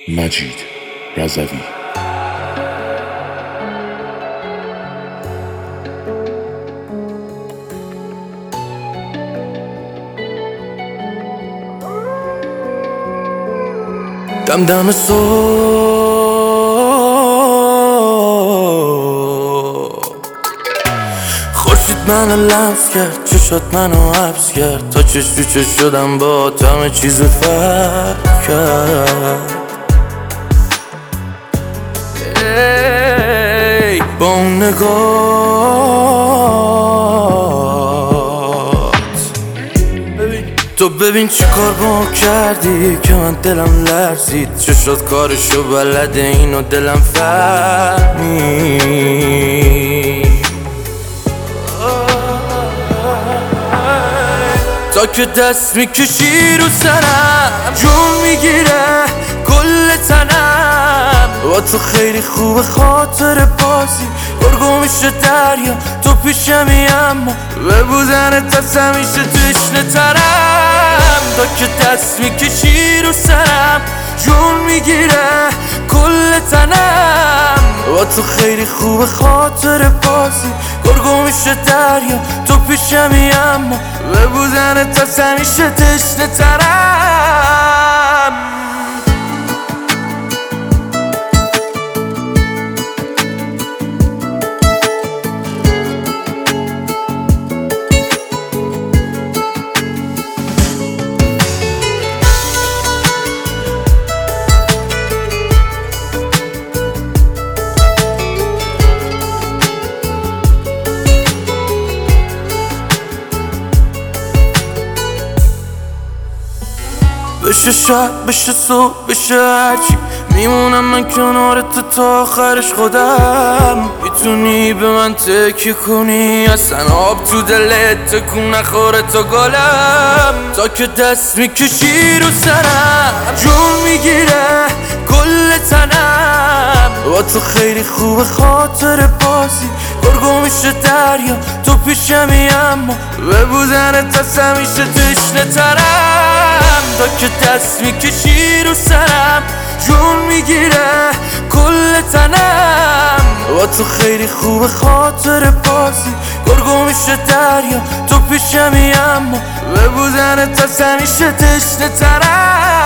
مجید رضوی. دم دم صبح خورشید منو لمس کرد، چشات منو حبس کرد، تا چش تو چش شدم با همه چیز فرق کرد. ای با اون نگات تو ببین چی کار با کردی که من دلم لرزید. چشات کارشو بلده، اینو دلم فهمید. تا که دست میکشی رو سرم جون میگیره کل تنم. با تو خیلی خوب خاطر بازی گرگو میشه دریا، تو پیشمی اما به بودنت از همیشه تشنه ترم. تا که دست میکشی رو سرم جون میگیره کل تنم. با تو خیلی خوب خاطر بازی گرگو میشه دریا، تو پیشمی اما به بودنت از همیشه تشنه ترم. بشه شب بشه صبح بشه هرچی، میمونم من کنارت تا آخرش خودم. میتونی به من تکیه کنی، اصلا آب تو دلت تکون نخوره تا گلم. تا که دست میکشی رو سرم جون میگیره کل تنم. با تو خیلی خوب خاطر بازی گرگو میشه دریا، تو پیشمی اما به بودنت از همیشه تشنه ترم. تا که دست میکشی رو سرم جون میگیره کل تنم. با تو خیلی خوب خاطر بازی گرگو میشه دریا، تو پیشمی اما به بودنت از همیشه تشنه ترم.